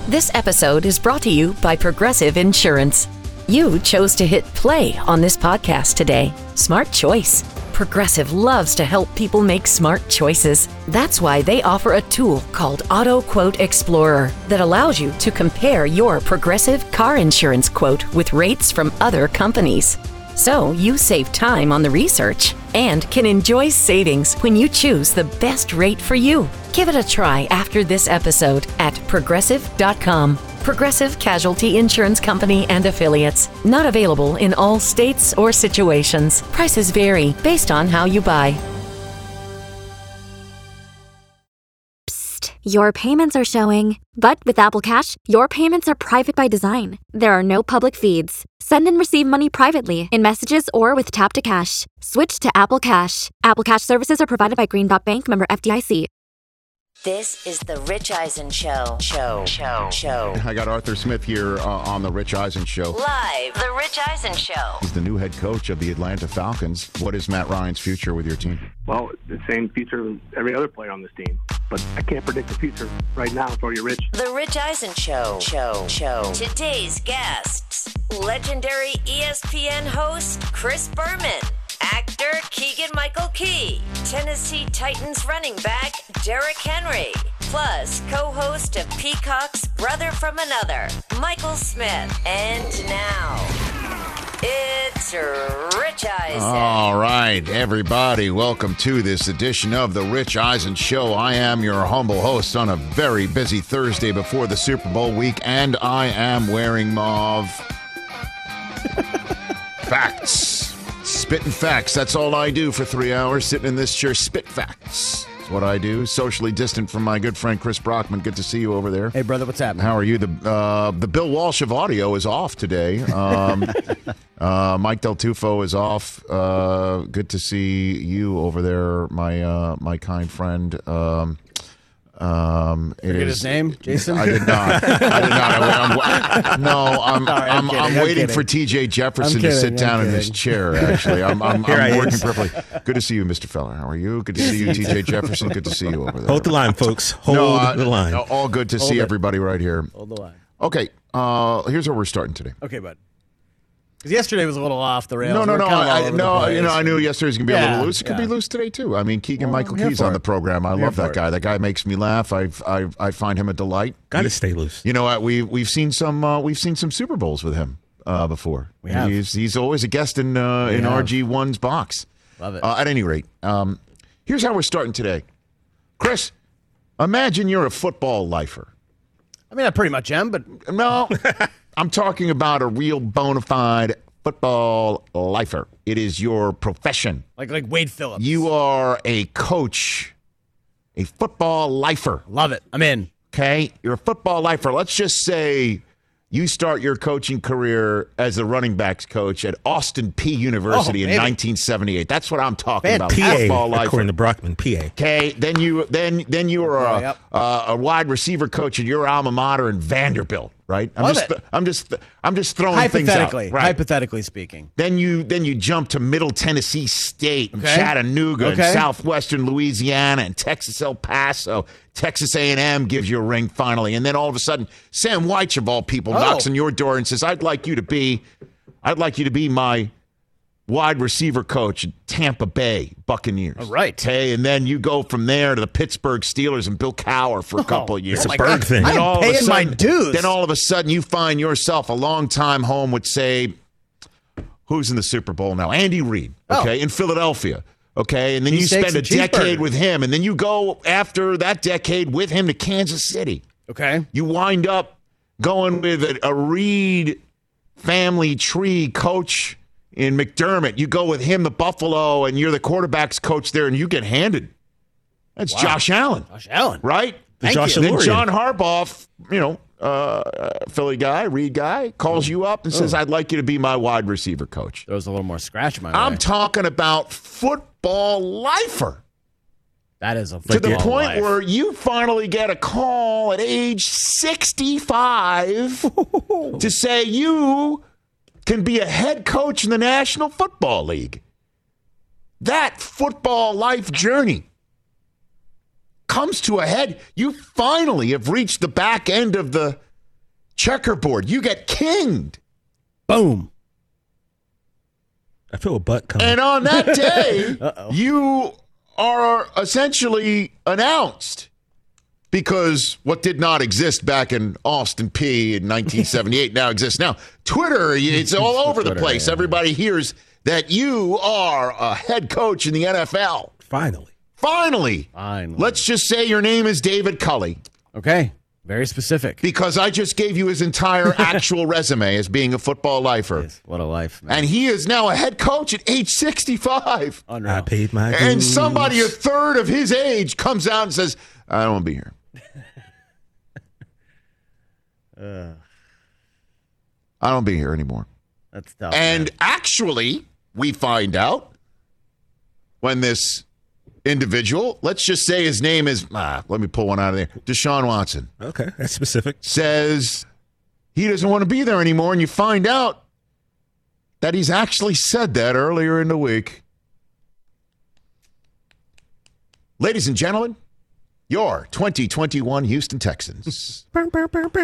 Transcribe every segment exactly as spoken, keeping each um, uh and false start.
This episode is brought to you by Progressive Insurance. You chose to hit play on this podcast today. Smart choice. Progressive loves to help people make smart choices. That's why they offer a tool called Auto Quote Explorer that allows you to compare your Progressive car insurance quote with rates from other companies. So you save time on the research and can enjoy savings when you choose the best rate for you. Give it a try after this episode at progressive dot com. Progressive Casualty Insurance Company and Affiliates. Not available in all states or situations. Prices vary based on how you buy. Psst. Your payments are showing. But with Apple Cash, your payments are private by design. There are no public feeds. Send and receive money privately in messages or with Tap to Cash. Switch to Apple Cash. Apple Cash services are provided by Green Dot Bank, member F D I C. This is the Rich Eisen Show. Show. Show. Show. I got Arthur Smith here uh, on the Rich Eisen Show. Live. The Rich Eisen Show. He's the new head coach of the Atlanta Falcons. What is Matt Ryan's future with your team? Well, the same future as every other player on this team. But I can't predict the future right now for you, Rich. The Rich Eisen Show. Show. Show. Today's guests. Legendary E S P N host Chris Berman. Actor Keegan-Michael Key, Tennessee Titans running back Derrick Henry, plus co-host of Peacock's Brother from Another, Michael Smith. And now, it's Rich Eisen. All right, everybody, welcome to this edition of the Rich Eisen Show. I am your humble host on a very busy Thursday before the Super Bowl week, and I am wearing mauve. Facts. Spitting facts. That's all I do for three hours, sitting in this chair. Spit facts. That's what I do. Socially distant from my good friend Chris Brockman. Good to see you over there. Hey, brother, what's happening? How are you? The uh, the Bill Walsh of audio is off today. Um, uh, Mike Del Tufo is off. Uh, good to see you over there, my uh, my kind friend. Um, Um, it Forget is, his name, Jason? I did not. I did not. I, I'm, no, I'm Sorry, I'm I'm, kidding, I'm I'm waiting kidding. for T J Jefferson I'm kidding, to sit I'm down in his kidding. chair. Actually, I'm I'm, Here I'm I working is. perfectly. Good to see you, Mister Feller. How are you? Good to see you, T J Jefferson. Good to see you over there. Hold the line, folks. Hold no, uh, the line. All good to Hold see it. everybody right here. Hold the line. Okay, uh, here's where we're starting today. Okay, bud. Because yesterday was a little off the rails. No, no, We're no. kind of all I, over the no, place. you know, I knew yesterday was going to be a Yeah, little loose. It could yeah. be loose today, too. I mean, Keegan Well, Michael I'm here Key's for on it. the program. I I'm here love that for guy. it. That guy makes me laugh. I've, I've, I find him a delight. Got to He- stay loose. You know what? We we've seen some uh, we've seen some Super Bowls with him uh, before. We have. He's he's always a guest in uh, in have. R G one's box. Love it. Uh, at any rate, um, here's how we're starting today. Chris, imagine you're a football lifer. I mean, I pretty much am, but No, I'm talking about a real bona fide football lifer. It is your profession. like like Wade Phillips. You are a coach, a football lifer. Love it. I'm in. Okay, you're a football lifer. Let's just say you start your coaching career as a running backs coach at Austin P University Oh, in maybe. nineteen seventy-eight. That's what I'm talking about. P A, Football lifer. according to Brockman, P A. Okay, then you then then you were a, Oh, yep. uh, a wide receiver coach at your alma mater in Vanderbilt, right? I'm Love just it. I'm just I'm just throwing things out. Hypothetically, Right. hypothetically speaking. Then you then you jump to Middle Tennessee State, and Okay. Chattanooga, Okay. and Southwestern Louisiana, and Texas El Paso. Texas A and M gives you a ring finally, and then all of a sudden, Sam Weich of all people Oh. knocks on your door and says, "I'd like you to be, I'd like you to be my wide receiver coach at Tampa Bay Buccaneers." All right. Okay, and then you go from there to the Pittsburgh Steelers and Bill Cowher for a couple of years. It's a my bird God. thing. I'm all of a paying my sudden- dues. Then all of a sudden you find yourself a long time home with, say, who's in the Super Bowl now? Andy Reid, okay, Oh. in Philadelphia. Okay, and then you Beefsteaks spend a and decade cheeseburgers. with him, and then you go after that decade with him to Kansas City. Okay. You wind up going with a, a Reid family tree coach in McDermott. You go with him to Buffalo, and you're the quarterback's coach there, and you get handed. That's Josh Allen, Josh Allen. right? The Thank Josh you. Then Alorian. John Harbaugh, you know, uh, Philly guy, Reed guy, calls you up and says, "I'd like you to be my wide receiver coach." Throws a little more scratch my I'm way. talking about football lifer. That is a To the football point life. where you finally get a call at age sixty-five to say you can be a head coach in the National Football League. That football life journey comes to a head. You finally have reached the back end of the checkerboard. You get kinged. Boom. I feel a butt coming. And on that day, Uh-oh. you are essentially announced. Because what did not exist back in Austin P in nineteen seventy-eight now exists now. Twitter, it's all over the place. yeah. Everybody hears that you are a head coach in the N F L. Finally. Finally. Finally. Let's just say your name is David Culley. Okay. Very specific. Because I just gave you his entire actual resume as being a football lifer. Yes, what a life, man. And he is now a head coach at age sixty-five. Unreal. I paid my dues. And somebody a third of his age comes out and says, I don't want to be here. Uh, I don't want to be here anymore. that's tough. And man. actually, we find out when this individual, let's just say his name is, ah, let me pull one out of there, Deshaun Watson, Okay, that's specific. says he doesn't want to be there anymore. And you find out that he's actually said that earlier in the week. Ladies and gentlemen, your twenty twenty-one Houston Texans. And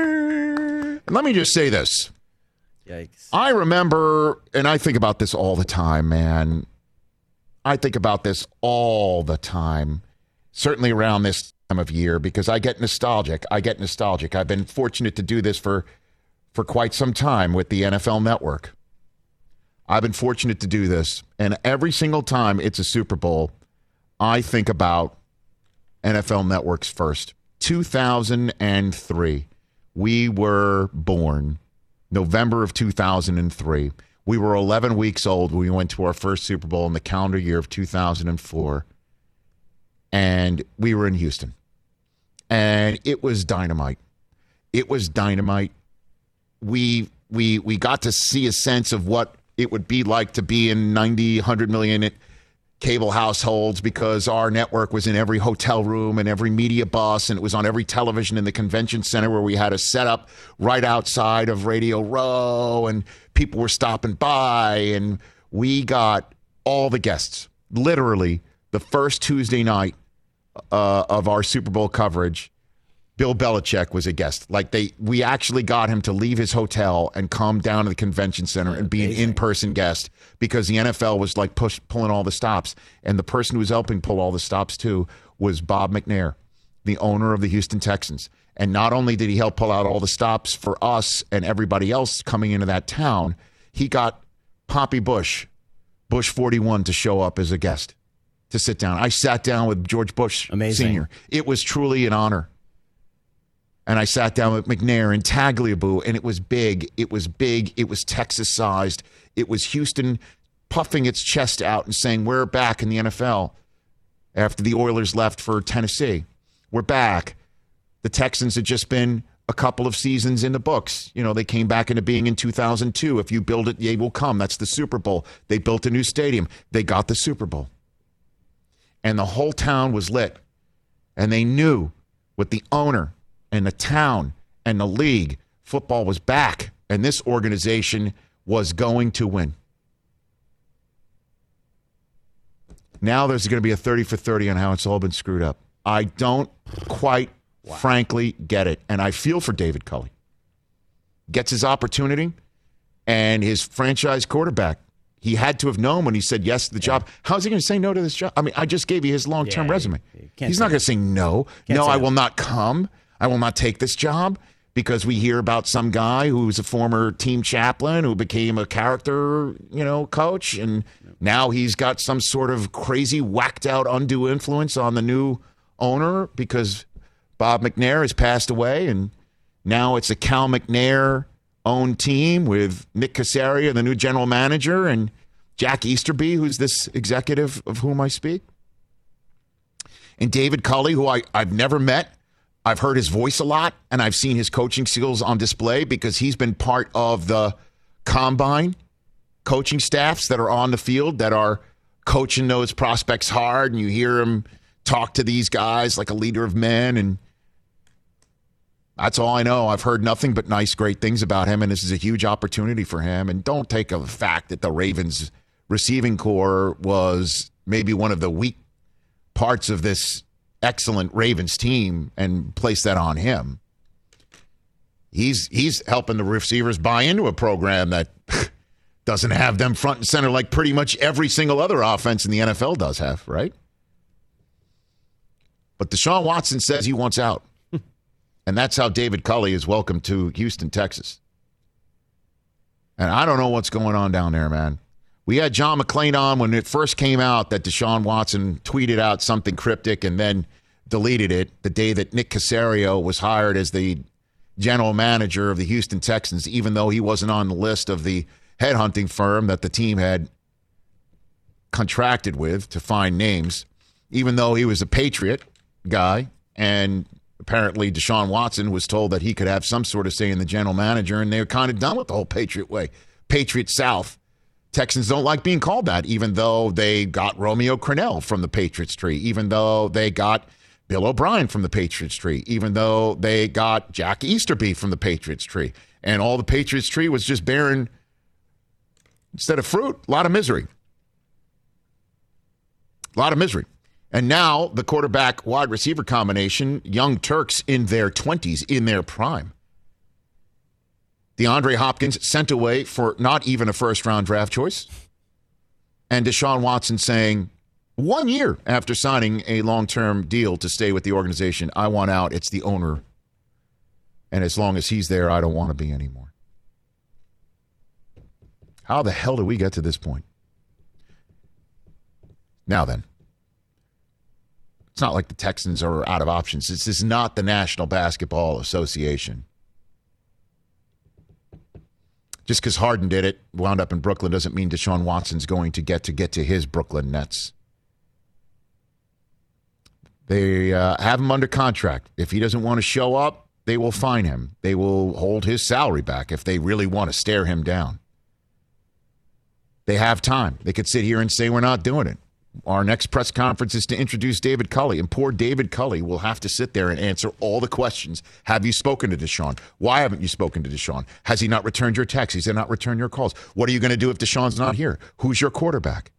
let me just say this. Yikes. I remember, and I think about this all the time, man. I think about this all the time, certainly around this time of year, because I get nostalgic. I get nostalgic. I've been fortunate to do this for, for quite some time with the N F L Network. I've been fortunate to do this, and every single time it's a Super Bowl, I think about N F L Network's first. two thousand three, we were born. November of two thousand three. We were eleven weeks old when we went to our first Super Bowl in the calendar year of two thousand four. And we were in Houston. And it was dynamite. It was dynamite. We we we got to see a sense of what it would be like to be in ninety, one hundred million cable households, because our network was in every hotel room and every media bus, and it was on every television in the convention center, where we had a setup right outside of Radio Row, and people were stopping by, and we got all the guests. Literally, the first Tuesday night uh, of our Super Bowl coverage, Bill Belichick was a guest. Like they, we actually got him to leave his hotel and come down to the convention center and be an in-person guest, because the N F L was like push, pulling all the stops. And the person who was helping pull all the stops too was Bob McNair, the owner of the Houston Texans. And not only did he help pull out all the stops for us and everybody else coming into that town, he got Poppy Bush, Bush forty-one, to show up as a guest, to sit down. I sat down with George Bush Amazing. Senior It was truly an honor. And I sat down with McNair and Tagliabue, and it was big. It was big. It was Texas-sized. It was Houston puffing its chest out and saying, we're back in the N F L after the Oilers left for Tennessee. We're back. The Texans had just been a couple of seasons in the books. You know, they came back into being in two thousand two. If you build it, they will come. That's the Super Bowl. They built a new stadium. They got the Super Bowl. And the whole town was lit. And they knew with the owner and the town and the league, football was back, and this organization was going to win. Now there's going to be a thirty for thirty on how it's all been screwed up. I don't quite, wow. frankly, get it. And I feel for David Culley. Gets his opportunity, and his franchise quarterback, he had to have known when he said yes to the job. How's he going to say no to this job? I mean, I just gave you his long-term Yeah, resume. you can't He's say not going to say no. Can't no, say I that. will not come. I will not take this job, because we hear about some guy who's a former team chaplain who became a character, you know, coach, and now he's got some sort of crazy, whacked-out undue influence on the new owner because Bob McNair has passed away, and now it's a Cal McNair-owned team with Nick Caseria, the new general manager, and Jack Easterby, who's this executive of whom I speak, and David Culley, who I, I've never met. I've heard his voice a lot, and I've seen his coaching skills on display because he's been part of the combine coaching staffs that are on the field that are coaching those prospects hard, and you hear him talk to these guys like a leader of men, and that's all I know. I've heard nothing but nice, great things about him, and this is a huge opportunity for him. And don't take the fact that the Ravens receiving core was maybe one of the weak parts of this excellent Ravens team and place that on him. He's he's helping the receivers buy into a program that doesn't have them front and center like pretty much every single other offense in the N F L does have, right? But Deshaun Watson says he wants out. And that's how David Culley is welcome to Houston, Texas. And I don't know what's going on down there, man. We had John McClain on when it first came out that Deshaun Watson tweeted out something cryptic and then deleted it the day that Nick Caserio was hired as the general manager of the Houston Texans, even though he wasn't on the list of the headhunting firm that the team had contracted with to find names, even though he was a Patriot guy. And apparently Deshaun Watson was told that he could have some sort of say in the general manager, and they were kind of done with the whole Patriot way. Patriot South. Texans don't like being called that, even though they got Romeo Crennel from the Patriots tree, even though they got Bill O'Brien from the Patriots tree, even though they got Jack Easterby from the Patriots tree. And all the Patriots tree was just bearing, instead of fruit, a lot of misery. A lot of misery. And now the quarterback wide receiver combination, young Turks in their twenties, in their prime. DeAndre Hopkins sent away for not even a first-round draft choice. And Deshaun Watson saying, one year after signing a long-term deal to stay with the organization, I want out. It's the owner. And as long as he's there, I don't want to be anymore. How the hell do we get to this point? Now then. It's not like the Texans are out of options. This is not the National Basketball Association. Just because Harden did it, wound up in Brooklyn, doesn't mean Deshaun Watson's going to get to get to his Brooklyn Nets. They uh, have him under contract. If he doesn't want to show up, they will fine him. They will hold his salary back if they really want to stare him down. They have time. They could sit here and say, we're not doing it. Our next press conference is to introduce David Culley, and poor David Culley will have to sit there and answer all the questions. Have you spoken to Deshaun? Why haven't you spoken to Deshaun? Has he not returned your texts? Has he not returned your calls? What are you going to do if Deshaun's not here? Who's your quarterback?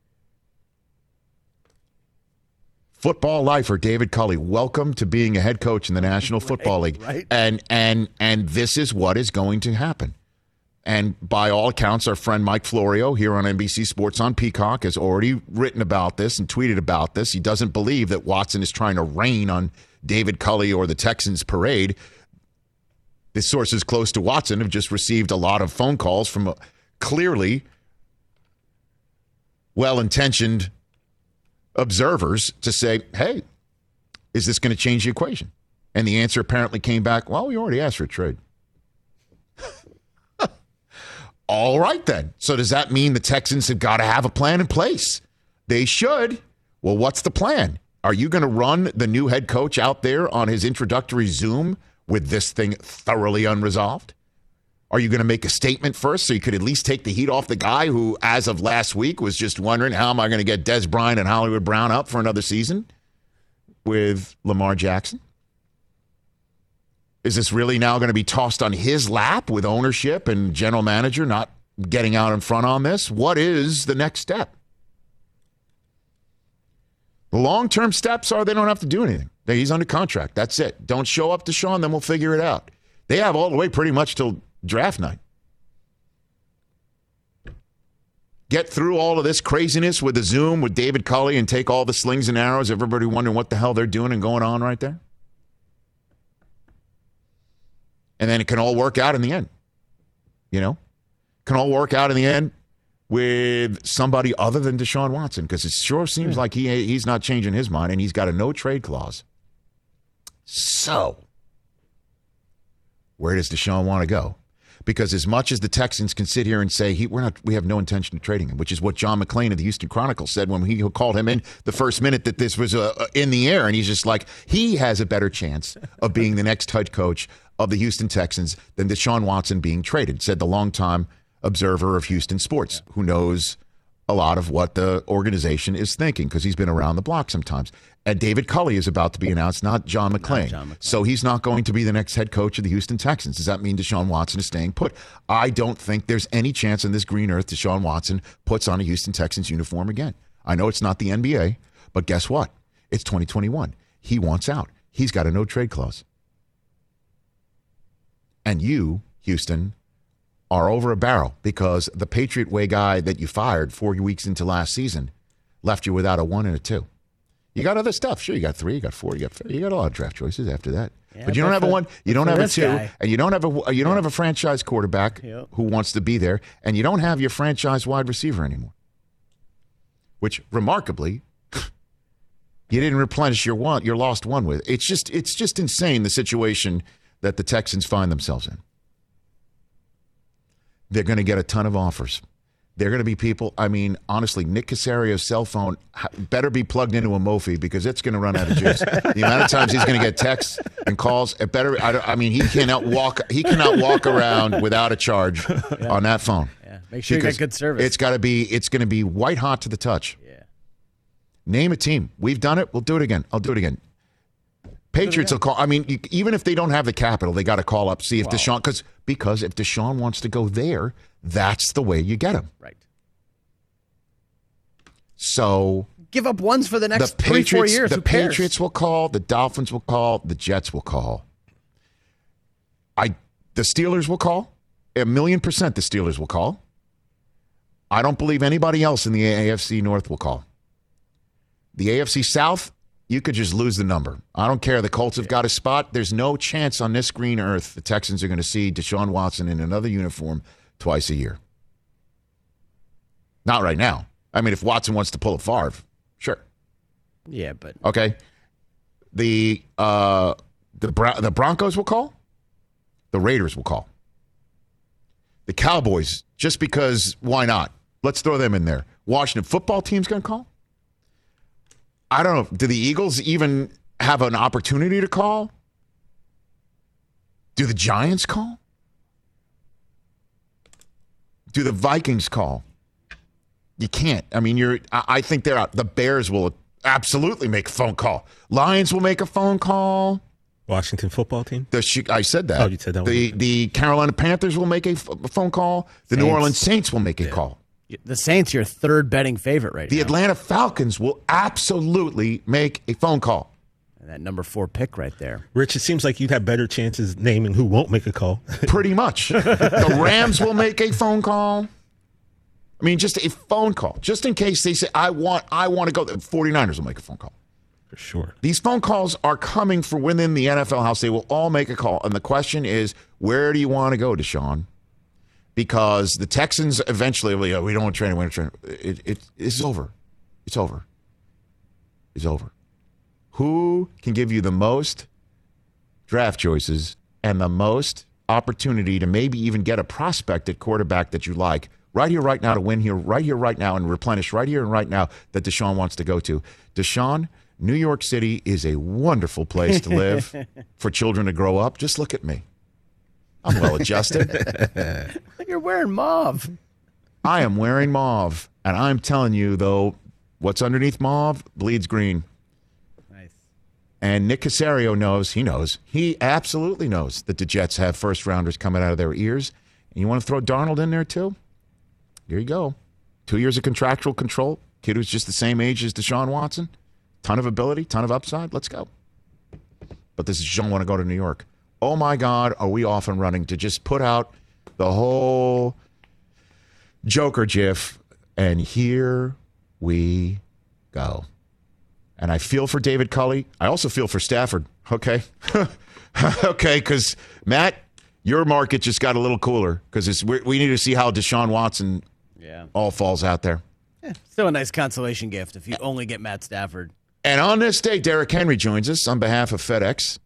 Football lifer David Culley, welcome to being a head coach in the National Football League. Right. And and and this is what is going to happen. And by all accounts, our friend Mike Florio here on N B C Sports on Peacock has already written about this and tweeted about this. He doesn't believe that Watson is trying to rain on David Culley or the Texans parade. The sources close to Watson have just received a lot of phone calls from a clearly well-intentioned observers to say, hey, is this going to change the equation? And the answer apparently came back, well, we already asked for a trade. All right, then. So does that mean the Texans have got to have a plan in place? They should. Well, what's the plan? Are you going to run the new head coach out there on his introductory Zoom with this thing thoroughly unresolved? Are you going to make a statement first so you could at least take the heat off the guy who, as of last week, was just wondering, how am I going to get Des Bryant and Hollywood Brown up for another season with Lamar Jackson? Is this really now going to be tossed on his lap with ownership and general manager not getting out in front on this? What is the next step? The long-term steps are they don't have to do anything. He's under contract. That's it. Don't show up to Sean, then we'll figure it out. They have all the way pretty much till draft night. Get through all of this craziness with the Zoom with David Culley and take all the slings and arrows, everybody wondering what the hell they're doing and going on right there. And then it can all work out in the end. You know? Can all work out in the end with somebody other than Deshaun Watson, because it sure seems yeah. like he he's not changing his mind, and he's got a no-trade clause. So, where does Deshaun want to go? Because as much as the Texans can sit here and say, he, we're not, we have no intention of trading him, which is what John McClain of the Houston Chronicle said when he called him in the first minute that this was uh, in the air, and he's just like, he has a better chance of being the next head coach of the Houston Texans than Deshaun Watson being traded, said the longtime observer of Houston sports, who knows a lot of what the organization is thinking because he's been around the block sometimes. And David Culley is about to be announced, not John McClain. Not John McClain. So he's not going to be the next head coach of the Houston Texans. Does that mean Deshaun Watson is staying put? I don't think there's any chance in this green earth Deshaun Watson puts on a Houston Texans uniform again. I know it's not the N B A, but guess what? It's twenty twenty-one. He wants out. He's got a no-trade clause. And you, Houston, are over a barrel because the Patriot Way guy that you fired four weeks into last season left you without a one and a two. You got other stuff. Sure, you got three, you got four, you got you got a lot of draft choices after that. Yeah, but you don't have for, a one, you don't have a two, guy. and you don't have a you don't yeah. have a franchise quarterback yep. who wants to be there, and you don't have your franchise wide receiver anymore. Which, remarkably, you didn't replenish your one, your lost one with. It's just it's just insane the situation that the Texans find themselves in. They're going to get a ton of offers. They're going to be people, I mean, honestly, Nick Casario's cell phone better be plugged into a Mophie because it's going to run out of juice. The amount of times he's going to get texts and calls, it better, I, I mean, he cannot walk He cannot walk around without a charge yeah. on that phone. Yeah. Make sure because you get good service. It's got to be, it's going to be white hot to the touch. Yeah. Name a team. We've done it. We'll do it again. I'll do it again. Patriots will call. I mean, you, even if they don't have the capital, they got to call up, see if wow. Deshaun, because because if Deshaun wants to go there, that's the way you get him. Right. So give up ones for the next the three, four years. The Who cares? Patriots will call. The Dolphins will call. The Jets will call. I. The Steelers will call. A million percent, the Steelers will call. I don't believe anybody else in the A F C North will call. The A F C South. You could just lose the number. I don't care. The Colts have got a spot. There's no chance on this green earth the Texans are going to see Deshaun Watson in another uniform twice a year. Not right now. I mean, if Watson wants to pull a Favre, sure. Yeah, but okay. The uh, the Bron- the Broncos will call. The Raiders will call. The Cowboys, just because why not? Let's throw them in there. Washington football team's going to call. I don't know. Do the Eagles even have an opportunity to call? Do the Giants call? Do the Vikings call? You can't. I mean, you're. I think they're out. The Bears will absolutely make a phone call. Lions will make a phone call. Washington football team? The I said that. Oh, you said that. The, the Carolina Panthers will make a, f- a phone call. The Saints. New Orleans Saints will make a yeah. call. The Saints, your third betting favorite right the now. The Atlanta Falcons will absolutely make a phone call. And that number four pick right there. Rich, it seems like you'd have better chances naming who won't make a call. Pretty much. The Rams will make a phone call. I mean, just a phone call. Just in case they say, I want I want to go. The 49ers will make a phone call. For sure. These phone calls are coming from within the N F L house. They will all make a call. And the question is, where do you want to go, Deshaun? Because the Texans eventually, well, yeah, we don't want to train, we want to train. It, it, it's over. It's over. It's over. Who can give you the most draft choices and the most opportunity to maybe even get a prospect at quarterback that you like right here, right now to win here, right here, right now, and replenish right here and right now that Deshaun wants to go to? Deshaun, New York City is a wonderful place to live for children to grow up. Just look at me. I'm well adjusted. You're wearing mauve. I am wearing mauve. And I'm telling you, though, what's underneath mauve bleeds green. Nice. And Nick Casario knows, he knows, he absolutely knows that the Jets have first rounders coming out of their ears. And you want to throw Darnold in there, too? Here you go. Two years of contractual control. Kid who's just the same age as Deshaun Watson. Ton of ability, ton of upside. Let's go. But this is Deshaun want to go to New York. Oh, my God, are we off and running to just put out the whole Joker gif, and here we go. And I feel for David Culley. I also feel for Stafford, okay? okay, because, Matt, your market just got a little cooler because we need to see how Deshaun Watson yeah. all falls out there. Yeah, still a nice consolation gift if you only get Matt Stafford. And on this day, Derrick Henry joins us on behalf of FedEx.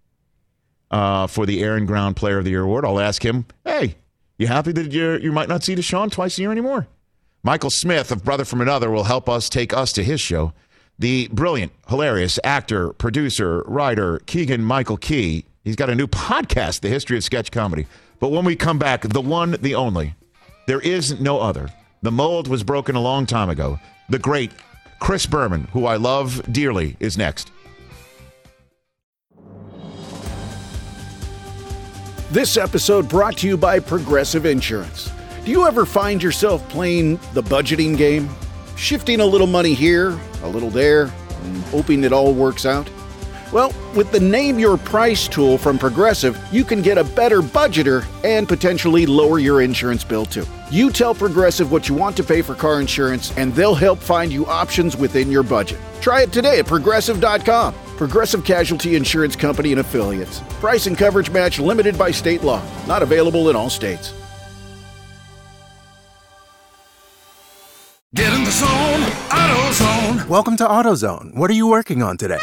Uh, for the Air and Ground Player of the Year award. I'll ask him, hey, you happy that you you might not see Deshaun twice a year anymore? Michael Smith of Brother from Another will help us take us to his show. The brilliant, hilarious actor, producer, writer, Keegan Michael Key. He's got a new podcast, The History of Sketch Comedy. But when we come back, the one, the only, there is no other. The mold was broken a long time ago. The great Chris Berman, who I love dearly, is next. This episode brought to you by Progressive Insurance. Do you ever find yourself playing the budgeting game? Shifting a little money here, a little there, and hoping it all works out? Well, with the Name Your Price tool from Progressive, you can get a better budgeter and potentially lower your insurance bill too. You tell Progressive what you want to pay for car insurance, and they'll help find you options within your budget. Try it today at Progressive dot com. Progressive Casualty Insurance Company and Affiliates. Price and coverage match limited by state law. Not available in all states. Get in the zone, AutoZone. Welcome to AutoZone. What are you working on today?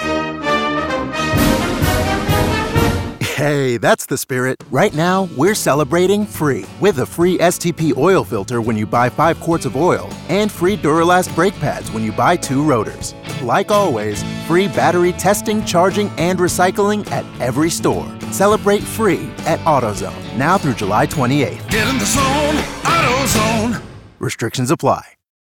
Hey, that's the spirit. Right now, we're celebrating free with a free S T P oil filter when you buy five quarts of oil and free Duralast brake pads when you buy two rotors. Like always, free battery testing, charging, and recycling at every store. Celebrate free at AutoZone now through July twenty-eighth. Get in the zone, AutoZone. Restrictions apply.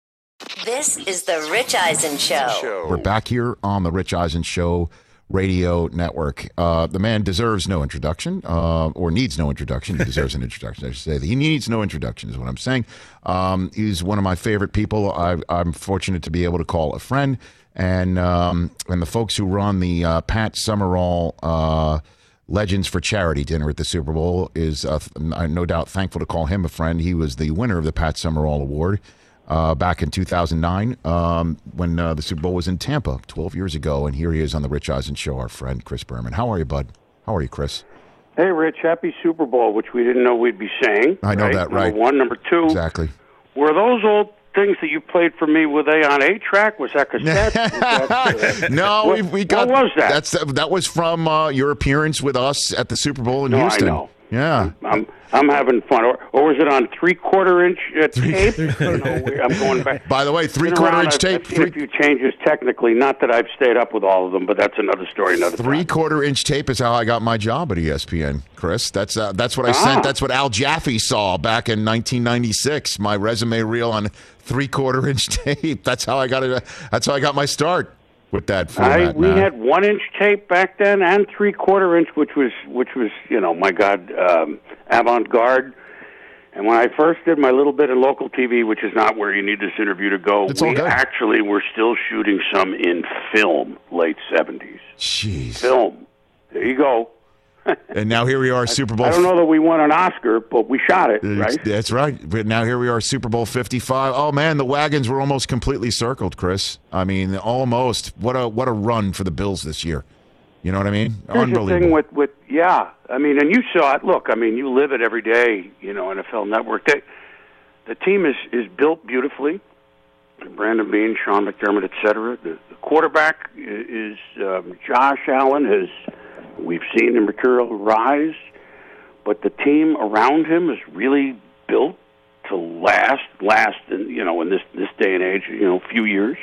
This is the Rich Eisen Show. We're back here on the Rich Eisen Show radio network. Uh, the man deserves no introduction, uh, or needs no introduction. He deserves an introduction, I should say. He needs no introduction is what I'm saying. Um, he's one of my favorite people. I, I'm fortunate to be able to call a friend. And um, and the folks who run the uh, Pat Summerall uh, Legends for Charity dinner at the Super Bowl is, uh, I'm no doubt, thankful to call him a friend. He was the winner of the Pat Summerall Award Uh, back in two thousand nine, um, when uh, the Super Bowl was in Tampa twelve years ago. And here he is on the Rich Eisen Show, our friend Chris Berman. How are you, bud? How are you, Chris? Hey, Rich, happy Super Bowl, which we didn't know we'd be saying. I know right? that, right. Number one. Number two. Exactly. Were those old things that you played for me, were they on eight track? Was that cassette? Was that, uh, no, what, we, we got. What was that? That's That was from uh, your appearance with us at the Super Bowl in no, Houston. I know. Yeah. I'm, I'm, I'm having fun. Or, or was it on three-quarter inch uh, tape? no, I'm going back. By the way, three-quarter inch I've, tape. I've seen three... a few changes technically. Not that I've stayed up with all of them, but that's another story. Another Three-quarter inch tape is how I got my job at E S P N, Chris. That's uh, that's what I ah. sent. That's what Al Jaffe saw back in nineteen ninety-six. My resume reel on three-quarter inch tape. That's how I got it. That's how I got my start with that format. I, we man. had one inch tape back then and three quarter inch, which was which was you know my God, um, avant garde. And when I first did my little bit of local T V, which is not where you need this interview to go, it's we actually were still shooting some in film, late seventies. Jeez, film. There you go. And now here we are, Super Bowl. I don't know that we won an Oscar, but we shot it, right? That's right. But now here we are, Super Bowl fifty-five. Oh man, the wagons were almost completely circled, Chris. I mean, almost. What a what a run for the Bills this year. You know what I mean? Here's Unbelievable. the thing with, with yeah, I mean, and you saw it. Look, I mean, you live it every day. You know, N F L Network. They, the team is is built beautifully. Brandon Beane, Sean McDermott, et cetera. The, the quarterback is um, Josh Allen. Has we've seen the material rise, but the team around him is really built to last. Last, in, you know, in this this day and age, you know, a few years.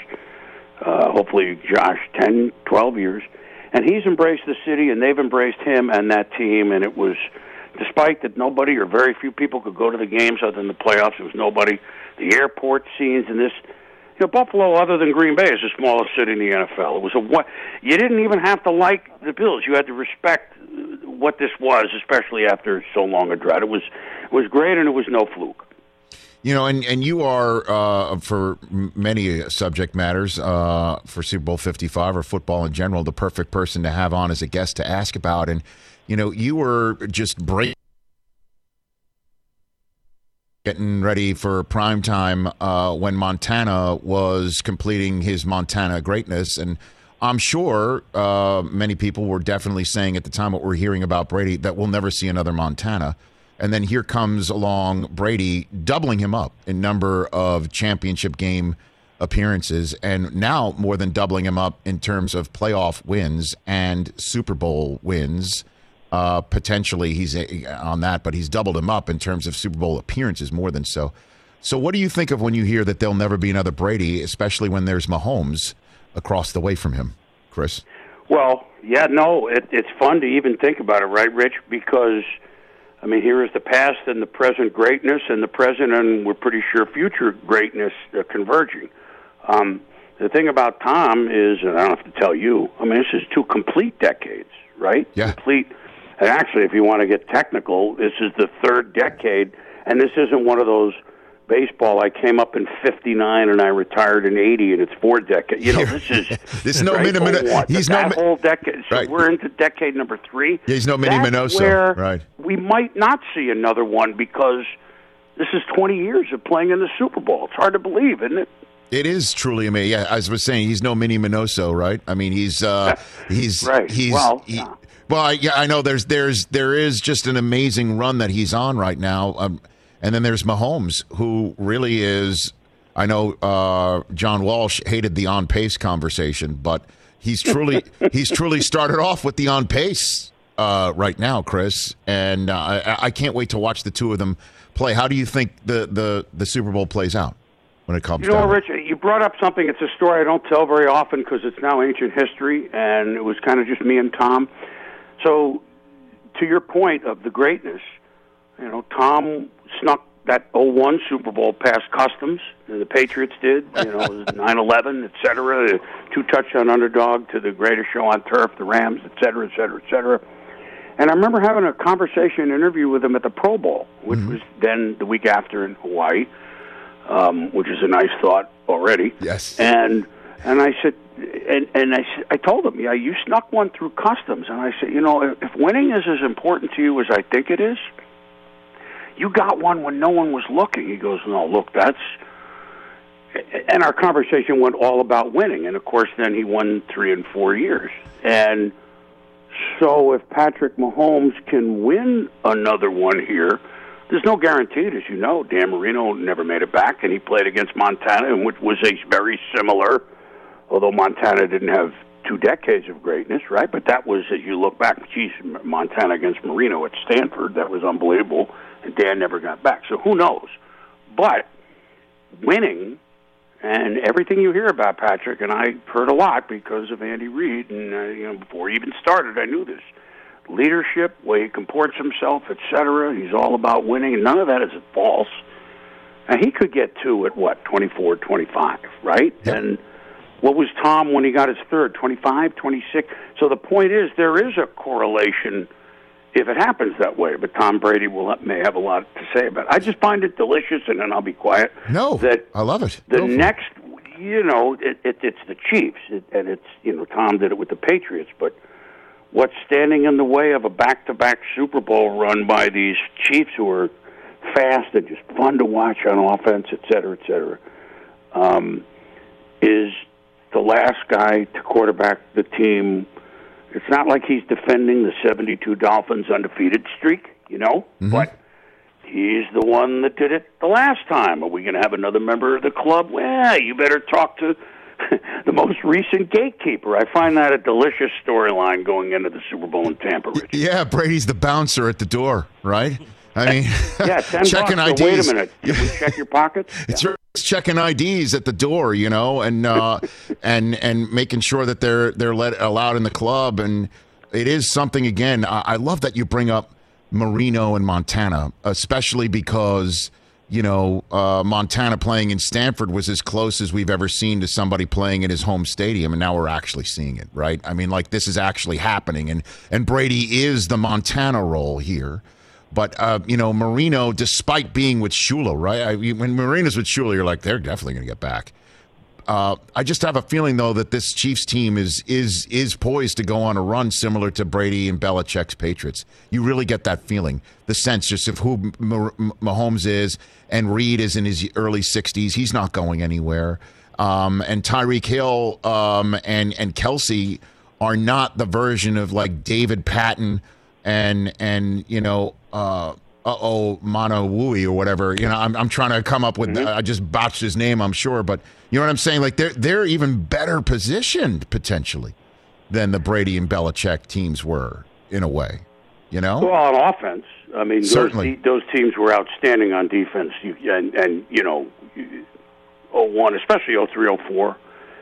Uh, hopefully, Josh, ten, twelve years. And he's embraced the city, and they've embraced him and that team. And it was, despite that nobody or very few people could go to the games other than the playoffs, it was nobody. The airport scenes and this, you know, Buffalo, other than Green Bay, is the smallest city in the N F L. It was a what you didn't even have to like the Bills. You had to respect what this was, especially after so long a drought. It was it was great, and it was no fluke. You know, and, and you are, uh, for many subject matters, uh, for Super Bowl fifty-five or football in general, the perfect person to have on as a guest to ask about. And, you know, you were just break- getting ready for prime time uh, when Montana was completing his Montana greatness. And I'm sure uh, many people were definitely saying at the time what we're hearing about Brady that we'll never see another Montana. And then here comes along Brady, doubling him up in number of championship game appearances, and now more than doubling him up in terms of playoff wins and Super Bowl wins. Uh, potentially he's on that, but he's doubled him up in terms of Super Bowl appearances, more than so. So what do you think of when you hear that there'll never be another Brady, especially when there's Mahomes across the way from him, Chris? Well, yeah, no, it, it's fun to even think about it, right, Rich? Because I mean, here is the past and the present greatness, and the present and we're pretty sure future greatness uh, converging. Um, the thing about Tom is, and I don't have to tell you, I mean, this is two complete decades, right? Yeah. Complete. And actually, if you want to get technical, this is the third decade, and this isn't one of those baseball. I came up in fifty-nine and I retired in eighty, and it's four decades. You know, this is this no right, Minnie Minoso. He's that no whole decade. So right. we're into decade number three. Yeah, he's no Minnie That's Minoso. Where right. we might not see another one because this is twenty years of playing in the Super Bowl. It's hard to believe, isn't it? It is truly amazing. Yeah, as I was saying, he's no Minnie Minoso, right? I mean, he's uh, he's right. he's well, he, yeah. well, I, yeah, I know. There's there's there is just an amazing run that he's on right now, um, and then there's Mahomes, who really is. I know uh, John Walsh hated the on pace conversation, but he's truly he's truly started off with the on pace uh, right now, Chris, and uh, I, I can't wait to watch the two of them play. How do you think the the, the Super Bowl plays out when it comes? You know, down Rich, you brought up something. It's a story I don't tell very often because it's now ancient history, and it was kind of just me and Tom. So, to your point of the greatness, you know, Tom snuck that oh one Super Bowl past customs. The Patriots did, you know, nine eleven, et cetera, two touchdown underdog to the greatest show on turf, the Rams, et cetera, et cetera, et cetera. And I remember having a conversation, interview with him at the Pro Bowl, which mm-hmm. was then the week after in Hawaii, um, which is a nice thought already. Yes. And and I said, and and I I told him, yeah, you snuck one through customs, and I said, you know, if, if winning is as important to you as I think it is, you got one when no one was looking. He goes, no, look, that's. And our conversation went all about winning, and of course, then he won three and four years, and. So if Patrick Mahomes can win another one here, there's no guarantee, as you know. Dan Marino never made it back, and he played against Montana, which was a very similar, although Montana didn't have two decades of greatness, right? But that was, as you look back, geez, Montana against Marino at Stanford, that was unbelievable, and Dan never got back. So who knows? But winning... And everything you hear about Patrick, and I heard a lot because of Andy Reid, and uh, you know, before he even started, I knew this. Leadership, way he comports himself, et cetera. He's all about winning, and none of that is false. And he could get two at, what, twenty-four, twenty-five, right? Yep. And what was Tom when he got his third, twenty-five, twenty-six? So the point is, there is a correlation if it happens that way, but Tom Brady will may have a lot to say about it. I just find it delicious, and then I'll be quiet. No, that I love it. The next, it. you know, it, it, it's the Chiefs, it, and it's, you know, Tom did it with the Patriots, but what's standing in the way of a back-to-back Super Bowl run by these Chiefs who are fast and just fun to watch on offense, et cetera, et cetera, um, is the last guy to quarterback the team. It's not like he's defending the seventy-two Dolphins undefeated streak, you know, mm-hmm. but he's the one that did it the last time. Are we going to have another member of the club? Well, you better talk to the most recent gatekeeper. I find that a delicious storyline going into the Super Bowl in Tampa, Rich. Yeah, Brady's the bouncer at the door, right? I mean, yeah, ten checking bucks, I Ds. So wait a minute. Did we check your pockets? It's yeah. checking I Ds at the door, you know, and uh, and and making sure that they're they're let allowed in the club. And it is something again. I, I love that you bring up Marino and Montana, especially because you know uh, Montana playing in Stanford was as close as we've ever seen to somebody playing in his home stadium, and now we're actually seeing it, right? I mean, like this is actually happening, and and Brady is the Montana role here. But, uh, you know, Marino, despite being with Shula, right? I, when Marino's with Shula, you're like, they're definitely going to get back. Uh, I just have a feeling, though, that this Chiefs team is is is poised to go on a run similar to Brady and Belichick's Patriots. You really get that feeling, the sense just of who Mahomes is, and Reid is in his early sixties. He's not going anywhere. Um, and Tyreek Hill um, and, and Kelsey are not the version of, like, David Patton and, and you know, uh oh Mono Wooey or whatever, you know, I'm I'm trying to come up with mm-hmm. I just botched his name, I'm sure, but you know what I'm saying, like they're they're even better positioned potentially than the Brady and Belichick teams were in a way, you know. Well, on offense, I mean, certainly those, those teams were outstanding on defense, you, and and you know, oh one, especially oh three, oh four,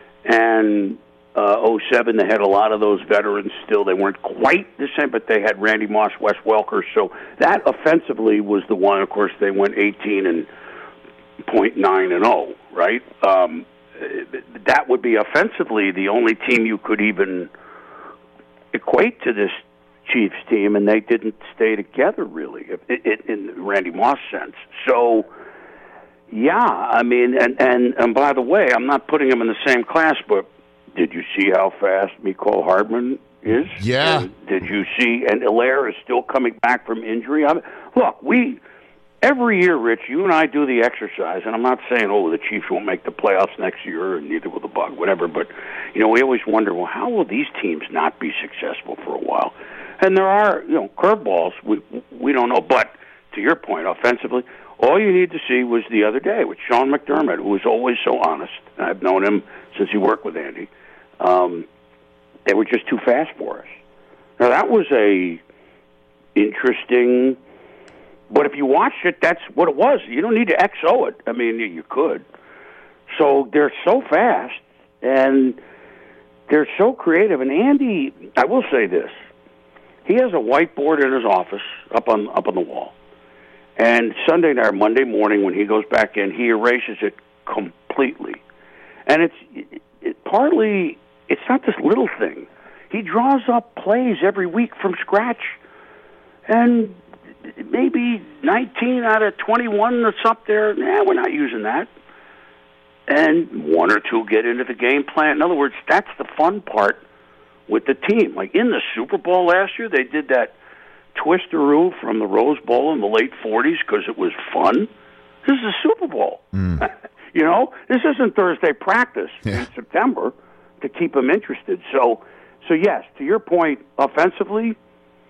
and Uh, oh seven, they had a lot of those veterans still. They weren't quite the same, but they had Randy Moss, Wes Welker. So that offensively was the one. Of course, they went eighteen and point nine and oh, right? Um, that would be offensively the only team you could even equate to this Chiefs team, and they didn't stay together really, in Randy Moss sense. So, Yeah, I mean, and, and, and by the way, I'm not putting him in the same class, but did you see how fast Mecole Hardman is? Yeah. And did you see, and Hilaire is still coming back from injury? I mean, look, we, every year, Rich, you and I do the exercise, and I'm not saying, oh, the Chiefs won't make the playoffs next year, and neither will the Bucs, whatever, but, you know, we always wonder, well, how will these teams not be successful for a while? And there are, you know, curveballs, we, we don't know, but to your point, offensively, all you need to see was the other day with Sean McDermott, who was always so honest. I've known him since he worked with Andy. Um, they were just too fast for us. Now, that was a interesting, but if you watch it, that's what it was. You don't need to X O it. I mean, you could. So they're so fast, and they're so creative. And Andy, I will say this, he has a whiteboard in his office up on up on the wall. And Sunday night or Monday morning when he goes back in, he erases it completely. And it's it, it, partly, it's not this little thing. He draws up plays every week from scratch. And maybe nineteen out of twenty-one that's up there, nah, we're not using that. And one or two get into the game plan. In other words, that's the fun part with the team. Like in the Super Bowl last year, they did that twisteroo from the Rose Bowl in the late forties because it was fun. This is a Super Bowl. Mm. You know, this isn't Thursday practice yeah. in September to keep them interested. So, so yes, to your point, offensively,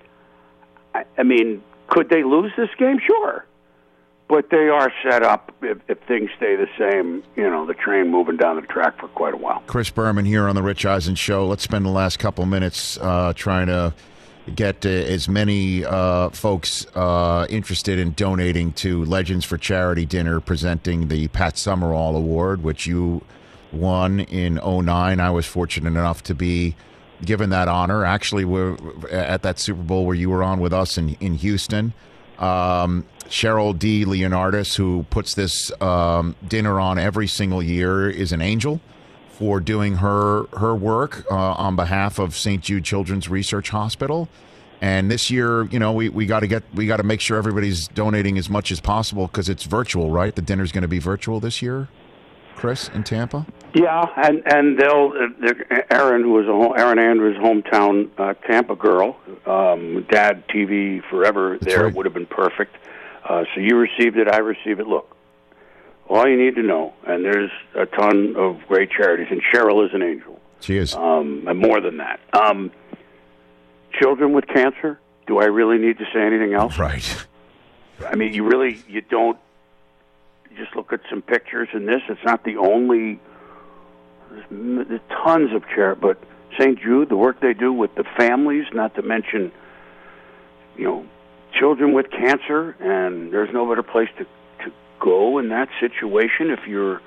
I, I mean, could they lose this game? Sure. But they are set up, if, if things stay the same, you know, the train moving down the track for quite a while. Chris Berman here on the Rich Eisen Show. Let's spend the last couple minutes uh, trying to get uh, as many uh, folks uh, interested in donating to Legends for Charity Dinner, presenting the Pat Summerall Award, which you won in oh nine. I was fortunate enough to be given that honor. Actually, we're at that Super Bowl where you were on with us in, in Houston. Um, Cheryl D. Leonardis, who puts this um, dinner on every single year, is an angel for doing her her work uh, on behalf of Saint Jude Children's Research Hospital. And this year, you know, we, we got to get we got to make sure everybody's donating as much as possible because it's virtual, right? The dinner's going to be virtual this year, Chris, in Tampa. Yeah, and and they'll uh, Aaron, who was a home, Aaron Andrews' hometown uh, Tampa girl, um, Dad T V forever. That's there right. Would have been perfect. Uh, so you received it, I received it. Look. All you need to know, and there's a ton of great charities, and Cheryl is an angel. She is. Um, and more than that. Um, children with cancer, do I really need to say anything else? Right. I mean, you really, you don't just look at some pictures in this. It's not the only, there's, there's tons of charity, but Saint Jude, the work they do with the families, not to mention, you know, children with cancer, and there's no better place to go in that situation if you're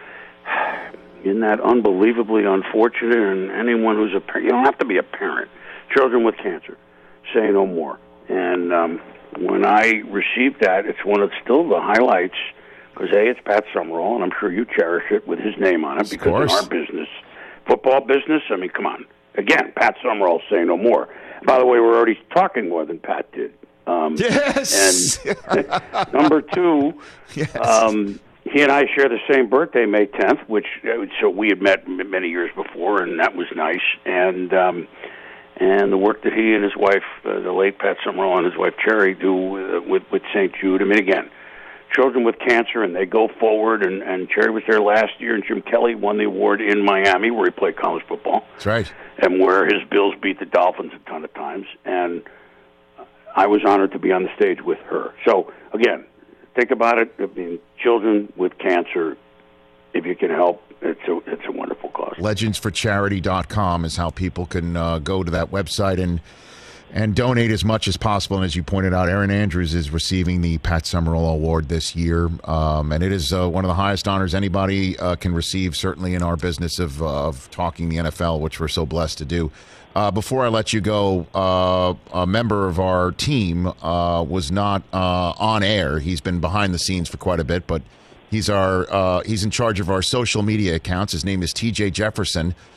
in that unbelievably unfortunate, and anyone who's a parent, you don't have to be a parent. Children with cancer, say no more. And um, when I received that, it's one of still the highlights because A, it's Pat Summerall, and I'm sure you cherish it with his name on it because in our business, football business, I mean, come on. Again, Pat Summerall, say no more. By the way, we're already talking more than Pat did. Um, yes. And number two, yes. um, he and I share the same birthday, May tenth, which so we had met many years before, and that was nice. And um, and the work that he and his wife, uh, the late Pat Summerall, and his wife Cherry do with with, with Saint Jude. I mean, again, children with cancer, and they go forward. And, and Cherry was there last year, and Jim Kelly won the award in Miami, where he played college football. That's right. And where his Bills beat the Dolphins a ton of times, and I was honored to be on the stage with her. So, again, think about it. I mean, children with cancer, if you can help, it's a, it's a wonderful cause. legends for charity dot com is how people can uh, go to that website and and donate as much as possible. And as you pointed out, Aaron Andrews is receiving the Pat Summerall Award this year. Um, and it is uh, one of the highest honors anybody uh, can receive, certainly in our business of, uh, of talking the N F L, which we're so blessed to do. Uh, before I let you go, uh, a member of our team uh, was not uh, on air. He's been behind the scenes for quite a bit, but he's our uh, he's in charge of our social media accounts. His name is T J Jefferson.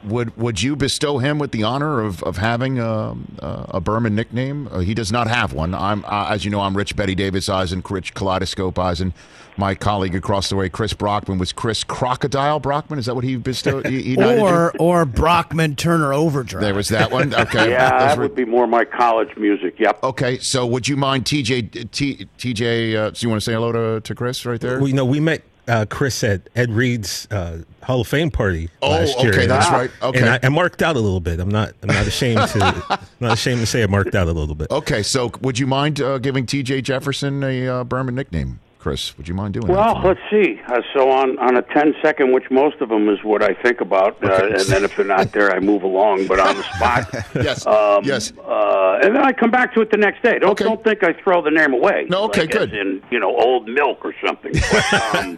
would would you bestow him with the honor of of having a, a Berman nickname? Uh, he does not have one. I'm, uh, as you know, I'm Rich Betty Davis Eisen, Rich Kaleidoscope Eisen. My colleague across the way, Chris Brockman, was Chris Crocodile Brockman. Is that what he bestowed? He, he or or Brockman Turner Overdrive. There was that one. Okay, yeah, Those that were, would be more my college music. Yep. Okay, so would you mind T J? T, TJ, uh, so you want to say hello to, to Chris right there? Well, you know, we met uh, Chris at Ed Reed's uh, Hall of Fame party oh, last year. okay, and, that's right. Okay, and I, I marked out a little bit. I'm not. I'm not ashamed to. I'm not ashamed to say I marked out a little bit. Okay, so would you mind uh, giving T J Jefferson a uh, Berman nickname? Chris, would you mind doing well, that? Well, let's see. Uh, so on, on a ten second, which most of them is what I think about, uh, okay. and then if they're not there, I move along. But on the spot, yes, um, yes, uh, and then I come back to it the next day. Don't okay. don't think I throw the name away. No, okay, like good. As in, you know, old milk or something. But, um,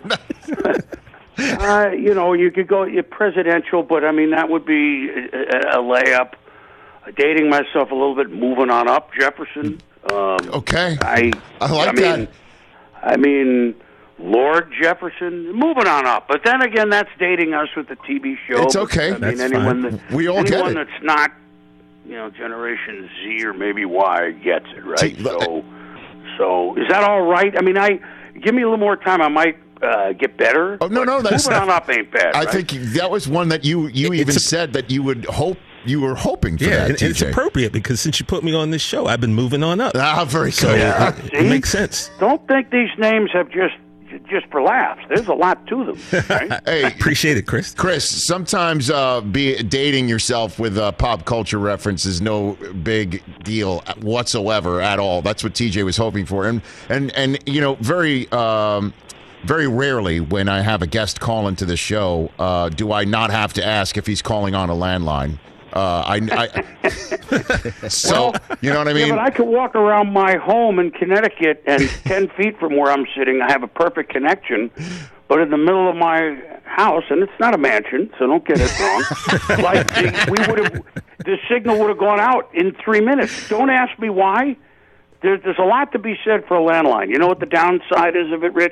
uh, you know, you could go you're presidential, but I mean that would be a, a layup. Dating myself a little bit, moving on up, Jefferson. Um, okay, I I like I mean, that. I mean, Lord Jefferson, moving on up. But then again, that's dating us with the T V show. It's okay. I That's mean, anyone fine. that We all get anyone it. that's not, you know, Generation Z or maybe Y gets it, right? See, so, so is that all right? I mean, I give me a little more time. I might uh, get better. Oh no, no, that's moving on up ain't bad. I right? think that was one that you you It's even a- said that you would hope you were hoping for Yeah, that. and, and it's T J. appropriate because since you put me on this show, I've been moving on up. Ah, very So good. Yeah, it, see? it makes sense. Don't think these names have just just for laughs. There's a lot to them. Right? Hey, Appreciate it, Chris. Chris, sometimes uh, be dating yourself with uh, pop culture reference is no big deal whatsoever at all. That's what T J was hoping for, and and and you know, very um, very rarely when I have a guest call into the show, uh, do I not have to ask if he's calling on a landline. Uh, I, I so you know what I mean. Yeah, but I could walk around my home in Connecticut, and ten feet from where I'm sitting, I have a perfect connection. But in the middle of my house, and it's not a mansion, so don't get it wrong. like the, we would have, the signal would have gone out in three minutes. Don't ask me why. There's there's a lot to be said for a landline. You know what the downside is of it, Rich?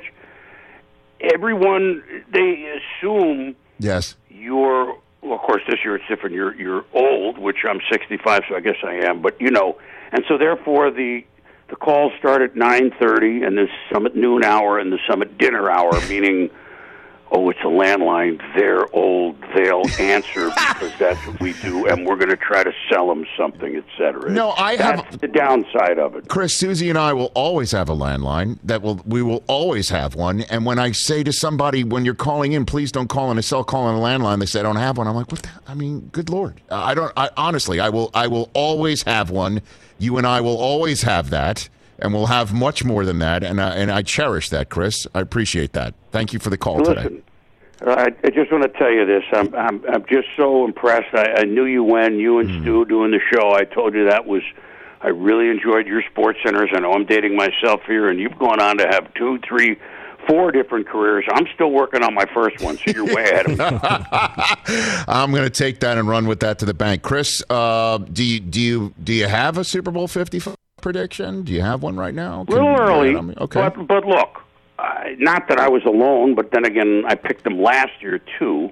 Everyone they assume Yes. you're. Well, of course, this year it's different. You're you're old, which I'm sixty-five, so I guess I am. But you know, and so therefore the the calls start at nine thirty, and there's some at noon hour, and there's some at dinner hour. Meaning, oh, it's a landline. They're old. They'll answer because that's what we do, and we're going to try to sell them something, et cetera. No, I that's have the downside of it. Chris, Susie, and I will always have a landline. That will we will always have one. And when I say to somebody, when you're calling in, please don't call on a cell, call on a landline. They say I don't have one. I'm like, what? The, I mean, good Lord, I don't. I honestly, I will. I will always have one. You and I will always have that, and we'll have much more than that. And I, and I cherish that, Chris. I appreciate that. Thank you for the call Listen, today. I, I just want to tell you this. I'm I'm, I'm just so impressed. I, I knew you when you and Mm. Stu doing the show. I told you that was. I really enjoyed your sports centers. I know I'm dating myself here, and you've gone on to have two, three, four different careers. I'm still working on my first one, so you're way ahead of me. I'm going to take that and run with that to the bank. Chris, uh, do you do you do you have a Super Bowl fifty-five prediction? Do you have one right now? A little Can- early, I mean, okay. but, but look, uh, not that I was alone, but then again, I picked them last year, too.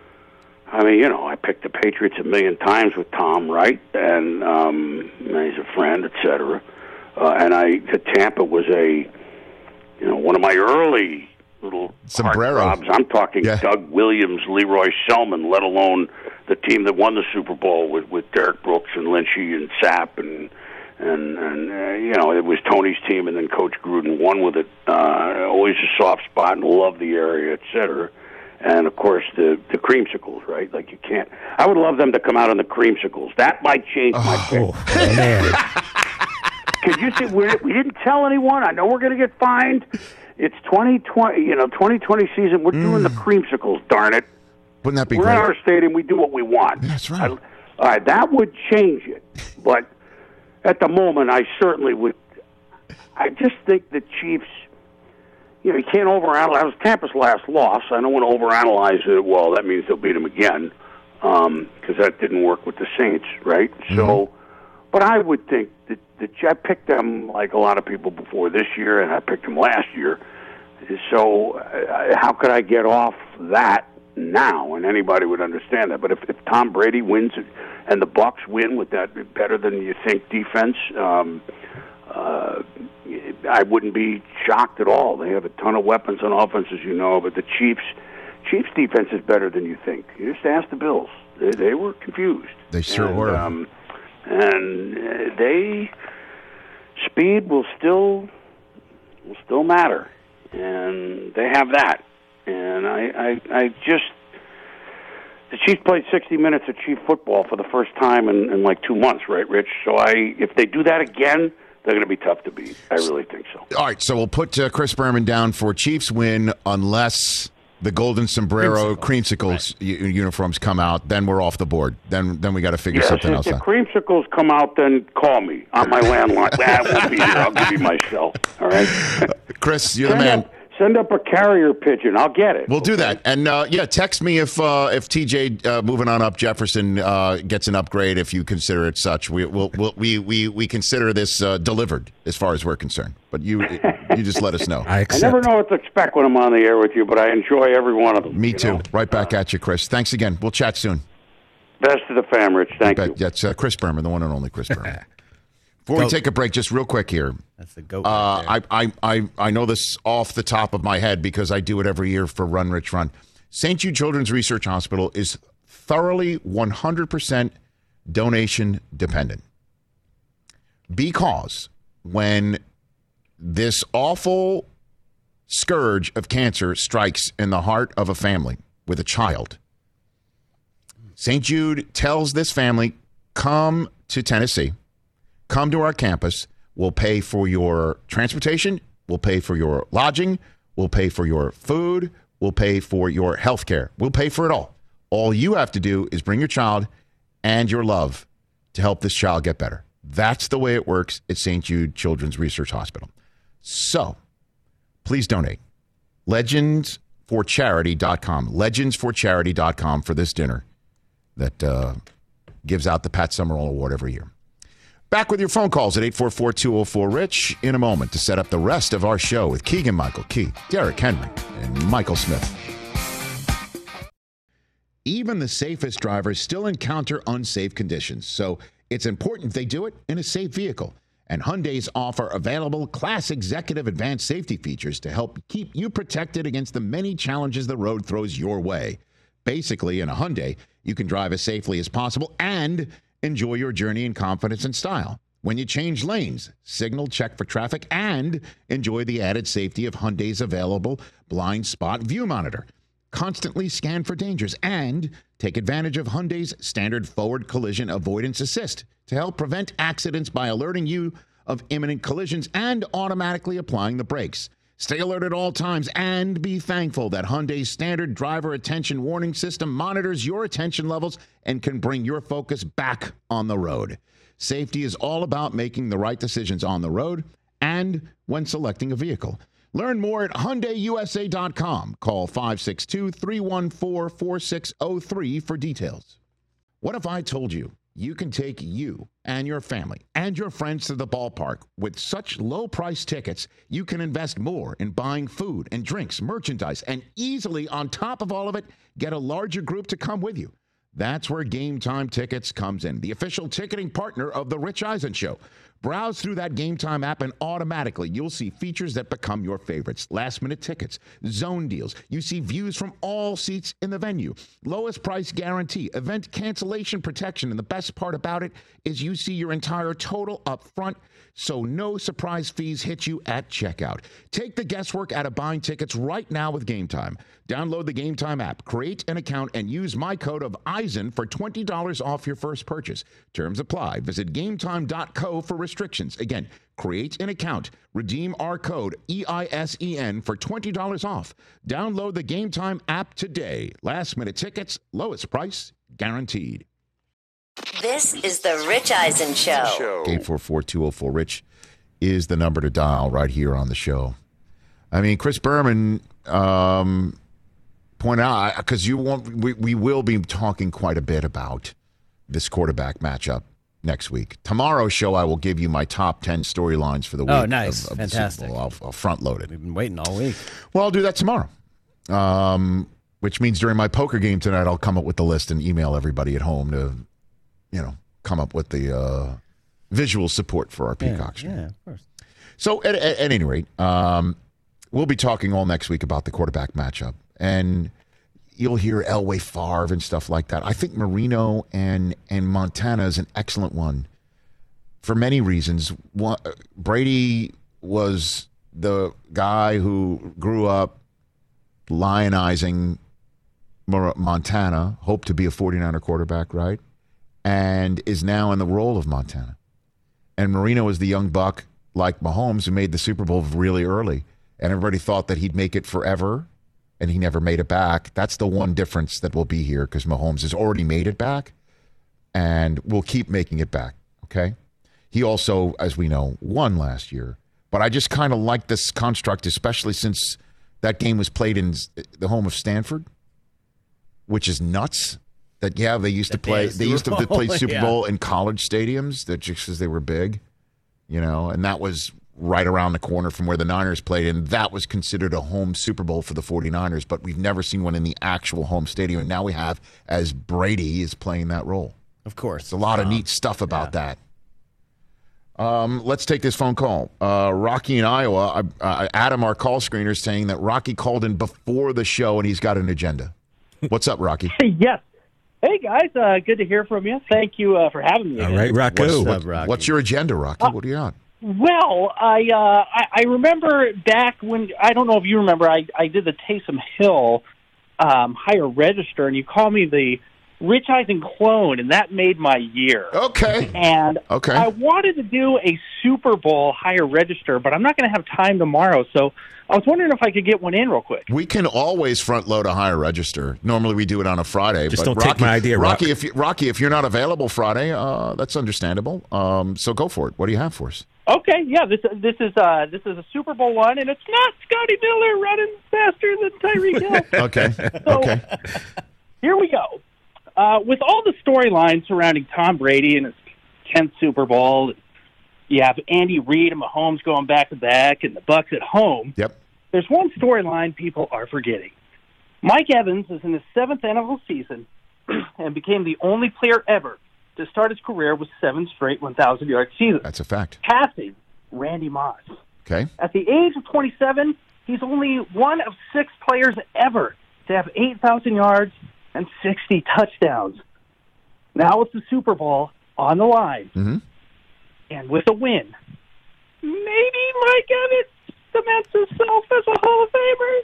I mean, you know, I picked the Patriots a million times with Tom, right? And um, he's a friend, et cetera. Uh, and I, the Tampa was a, you know, one of my early little Sombrero. heartthrobs. I'm talking Yeah. Doug Williams, Leroy Selman, let alone the team that won the Super Bowl with, with Derek Brooks and Lynchy and Sapp and and and uh, you know, it was Tony's team, and then Coach Gruden won with it. Uh, always a soft spot, and love the area, et cetera. And of course, the the creamsicles, right? Like you can't. I would love them to come out on the creamsicles. That might change my pick. Oh, man. Could you see? We're, we didn't tell anyone. I know we're going to get fined. It's twenty twenty. You know, twenty twenty season. We're doing the creamsicles. Darn it! Wouldn't that be We're great? in our stadium. We do what we want. That's right. I, all right, that would change it. But at the moment, I certainly would. I just think the Chiefs. You know, you can't overanalyze. That was Tampa's last loss. I don't want to overanalyze it. Well, that means they'll beat them again because um, that didn't work with the Saints, right? Mm-hmm. So, but I would think that the I picked them like a lot of people before this year, and I picked them last year. So, uh, how could I get off that? now, and anybody would understand that. But if, if Tom Brady wins it and the Bucs win with that better than you think defense, um, uh, I wouldn't be shocked at all. They have a ton of weapons on offense, as you know, but the Chiefs Chiefs defense is better than you think. You just ask the Bills. They, they were confused. They sure and, were. Um, and uh, they speed will still will still matter, and they have that. And I, I, I just the Chiefs played sixty minutes of Chief football for the first time in, in like two months, right, Rich? So I, if they do that again, they're going to be tough to beat. I really think so. All right, so we'll put uh, Chris Berman down for Chiefs win unless the golden sombrero creamsicles, creamsicles right. u- uniforms come out. Then we're off the board. Then then we got to figure yes, something if else the out. Creamsicles come out, then call me on my landline. That will be here. I'll give you my cell. All right, Chris, you're send the man. Up, send up a carrier pigeon. I'll get it. We'll okay? do that. And uh, yeah, text me if uh, if T J uh, moving on up Jefferson uh, gets an upgrade. If you consider it such, we we'll, we'll, we we we consider this uh, delivered as far as we're concerned. But you you just let us know. I, I never know what to expect when I'm on the air with you, but I enjoy every one of them. Me too. Know? Right back at you, Chris. Thanks again. We'll chat soon. Best to the fam, Rich. Thank you. That's uh, Chris Berman, the one and only Chris Berman. Before we Goat. take a break, just real quick here. That's the goat. Uh, right I, I, I, I know this off the top of my head because I do it every year for Run Rich Run. Saint Jude Children's Research Hospital is thoroughly one hundred percent donation dependent. Because when this awful scourge of cancer strikes in the heart of a family with a child, Saint Jude tells this family, come to Tennessee. Come to our campus. We'll pay for your transportation. We'll pay for your lodging. We'll pay for your food. We'll pay for your health care. We'll pay for it all. All you have to do is bring your child and your love to help this child get better. That's the way it works at Saint Jude Children's Research Hospital. So please donate. legends for charity dot com. legends for charity dot com for this dinner that uh, gives out the Pat Summerall Award every year. Back with your phone calls at eight four four, two oh four, RICH in a moment to set up the rest of our show with Keegan Michael Key, Derek Henry, and Michael Smith. Even the safest drivers still encounter unsafe conditions, so it's important they do it in a safe vehicle. And Hyundai's offer available Class Executive Advanced Safety features to help keep you protected against the many challenges the road throws your way. Basically, in a Hyundai, you can drive as safely as possible and enjoy your journey in confidence and style. When you change lanes, signal, check for traffic, and enjoy the added safety of Hyundai's available blind spot view monitor. Constantly scan for dangers and take advantage of Hyundai's standard forward collision avoidance assist to help prevent accidents by alerting you of imminent collisions and automatically applying the brakes. Stay alert at all times and be thankful that Hyundai's standard driver attention warning system monitors your attention levels and can bring your focus back on the road. Safety is all about making the right decisions on the road and when selecting a vehicle. Learn more at Hyundai U S A dot com. Call five six two, three one four, four six zero three for details. What if I told you you can take you and your family and your friends to the ballpark with such low price tickets, you can invest more in buying food and drinks, merchandise, and easily, on top of all of it, get a larger group to come with you. That's where Game Time Tickets comes in, the official ticketing partner of The Rich Eisen Show. Browse through that Game Time app and automatically you'll see features that become your favorites. Last minute tickets, zone deals. You see views from all seats in the venue. Lowest price guarantee, event cancellation protection. And the best part about it is you see your entire total up front, so no surprise fees hit you at checkout. Take the guesswork out of buying tickets right now with Game Time. Download the Game Time app, create an account, and use my code of Eisen for twenty dollars off your first purchase. Terms apply. Visit game time dot co for restrictions. Again, create an account, redeem our code E I S E N for twenty dollars off. Download the Game Time app today. Last minute tickets, lowest price, guaranteed. This is the Rich Eisen Show. eight four four, two oh four, RICH is the number to dial right here on the show. I mean, Chris Berman um, pointed out, because you won't, we, we will be talking quite a bit about this quarterback matchup next week. Tomorrow's show, I will give you my top ten storylines for the week. Oh, nice. Of, of Fantastic. The Super Bowl. I'll, I'll front load it. We've been waiting all week. Well, I'll do that tomorrow. Um, which means during my poker game tonight, I'll come up with the list and email everybody at home to, you know, come up with the uh, visual support for our Peacock stream. Yeah, of course. So at, at, at any rate, um, we'll be talking all next week about the quarterback matchup. And you'll hear Elway Favre and stuff like that. I think Marino and, and Montana is an excellent one for many reasons. One, Brady was the guy who grew up lionizing Montana, hoped to be a forty-niner quarterback, right? And is now in the role of Montana. And Marino is the young buck like Mahomes who made the Super Bowl really early. And everybody thought that he'd make it forever, and he never made it back. That's the one difference that will be here because Mahomes has already made it back and will keep making it back, okay? He also, as we know, won last year. But I just kind of like this construct, especially since that game was played in the home of Stanford, which is nuts. That, yeah, they used that to play they used to play Super yeah. Bowl in college stadiums that just because they were big, you know, and that was right around the corner from where the Niners played, and that was considered a home Super Bowl for the forty-niners, but we've never seen one in the actual home stadium, and now we have as Brady is playing that role. Of course. It's a lot um, of neat stuff about yeah. that. Um, let's take this phone call. Uh, Rocky in Iowa, uh, uh, Adam, our call screener, is saying that Rocky called in before the show, and he's got an agenda. What's up, Rocky? Yes. Hey, guys. Uh, good to hear from you. Thank you uh, for having me. All right, Rocky. What's, what, up, Rocky? What's your agenda, Rocky? Uh, what do you got? Well, I, uh, I I remember back when, I don't know if you remember, I, I did the Taysom Hill um, higher register, and you called me the Rich Eisen clone, and that made my year. Okay. And okay. I wanted to do a Super Bowl higher register, but I'm not going to have time tomorrow, so I was wondering if I could get one in real quick. We can always front load a higher register. Normally we do it on a Friday. Just but don't Rocky, take my idea, Rocky. Rock. If you, Rocky, if you're not available Friday, uh, that's understandable. Um, so go for it. What do you have for us? Okay, yeah, this this is uh, this is a Super Bowl one, and it's not Scotty Miller running faster than Tyreek Hill. Okay. So, okay. Here we go. Uh, with all the storylines surrounding Tom Brady and his tenth Super Bowl, you have Andy Reid and Mahomes going back to back, and the Bucs at home. Yep. There's one storyline people are forgetting. Mike Evans is in his seventh N F L season and became the only player ever to start his career with seven straight one thousand yard seasons. That's a fact. Passing Randy Moss. Okay. At the age of twenty-seven, he's only one of six players ever to have eight thousand yards and sixty touchdowns. Now with the Super Bowl on the line, mm-hmm. and with a win, maybe Mike Evans cements himself as a Hall of Famer.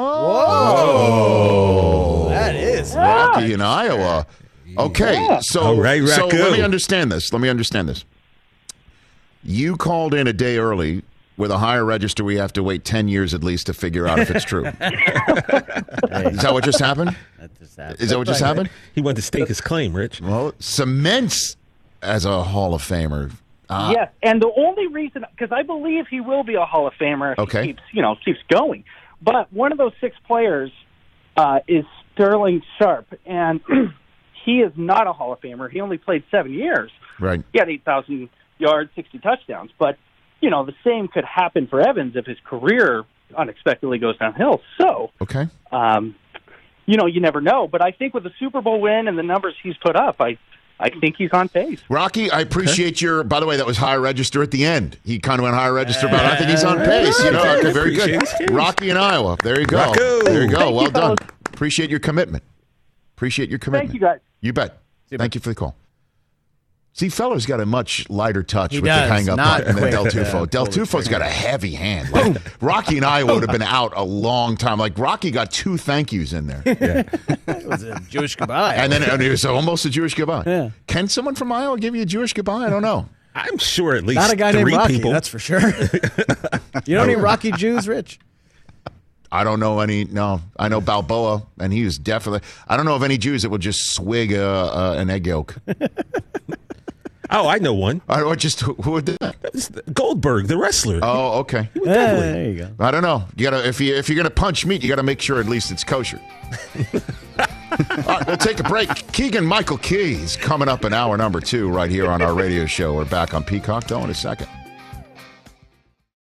Oh, Whoa. That is Rocky nice. in Iowa. Okay, Yeah. so, All right, so Raccoon. let me understand this. Let me understand this. You called in a day early with a higher register. We have to wait ten years at least to figure out if it's true. Is that what just happened? That just happened. Is that what just happened? He wanted to stake his claim, Rich. Well, cements as a Hall of Famer. Uh, Yes, and the only reason, because I believe he will be a Hall of Famer if Okay. he keeps, you know, keeps going. But one of those six players uh, is Sterling Sharp, and he is not a Hall of Famer. He only played seven years. Right. He had eight thousand yards, sixty touchdowns. But, you know, the same could happen for Evans if his career unexpectedly goes downhill. So, Okay. um, you know, you never know. But I think with the Super Bowl win and the numbers he's put up, I I think he's on pace. Rocky, I appreciate okay. your, by the way, that was higher register at the end. He kind of went higher register, but I think he's on pace. You know, okay, very good. Rocky in Iowa. There you go. Rocco. There you go. Thank well you, done. fellas. Appreciate your commitment. Appreciate your commitment. Thank you, guys. You bet. Thank you for the call. See, Feller's got a much lighter touch He with does, the hang-up not button than quick. Del Tufo. Yeah, Del totally Tufo's true. got a heavy hand. Like, Rocky and Iowa would have been out a long time. Like, Rocky got two thank yous in there. It was a Jewish goodbye. And then and it was almost a Jewish goodbye. Yeah. Can someone from Iowa give you a Jewish goodbye? I don't know. I'm sure at least Not a guy three named Rocky, people. that's for sure. You know any Rocky Jews, Rich? I don't know any. No, I know Balboa, and he was definitely. I don't know of any Jews that would just swig uh, uh, an egg yolk. Oh, I know one. Or, or just who, who would do that? Goldberg, the wrestler. Oh, okay. Yeah, there you go. I don't know. You gotta if you if you're gonna punch meat, you gotta make sure at least it's kosher. All right, we'll take a break. Keegan Michael Key is coming up in hour number two right here on our radio show. We're back on Peacock though in a second.